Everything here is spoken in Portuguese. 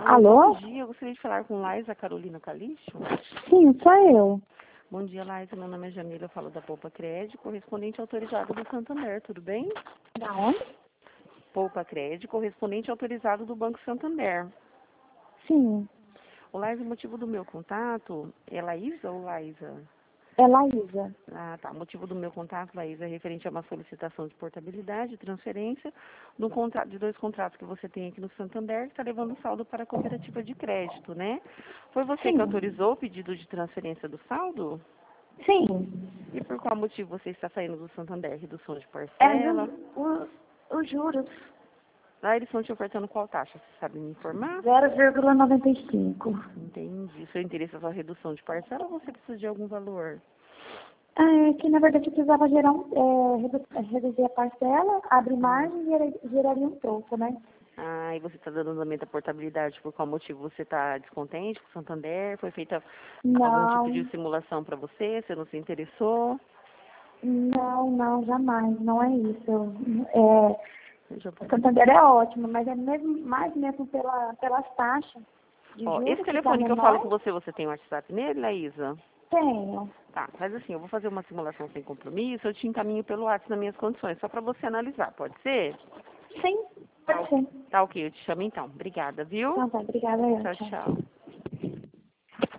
Alô? Bom dia, eu gostaria de falar com Laisa Carolina Calixto. Sim, sou eu. Bom dia, Laisa, meu nome é Jamila, eu falo da Poupa Crédito, correspondente autorizado do Santander, tudo bem? Da onde? Poupa Crédito, correspondente autorizado do Banco Santander. Sim, O Laisa, o motivo do meu contato é Laísa ou Laisa? é Laísa. Ah, tá. O motivo do meu contato, Laísa, é referente a uma solicitação de portabilidade, transferência, de 2 contratos que você tem aqui no Santander, que está levando saldo para a cooperativa de crédito, né? Foi você que Sim, autorizou o pedido de transferência do saldo? sim. E por qual motivo você está saindo do Santander? Redução de É parcela? os juros. Lá eles estão te ofertando qual taxa? Você sabe me informar? 0,95. Entendi. Seu interesse é só redução de parcela ou você precisa de algum valor? É que, na verdade, eu precisava reduzir a parcela, abrir Hum. margem e geraria um troco, né? Ah, e você está dando andamento à portabilidade. Por qual motivo você está descontente com o Santander? Foi feita algum tipo de Não, simulação para você? Você não se interessou? não, jamais. Não é isso. É, Deixa o eu... Santander é ótimo, mas é mais mesmo pelas taxas de Ó, esse juros, que está telefone que eu falo com menor. você, você tem WhatsApp nele, Laísa? Tenho. Tá, faz assim, eu vou fazer uma simulação sem compromisso, eu te encaminho pelo WhatsApp nas minhas condições, só para você analisar, pode ser? Sim, Tá, pode ser. tá ok, eu te chamo então. Obrigada, viu? Então tá, obrigada, eu, Tchau, tchau. tchau.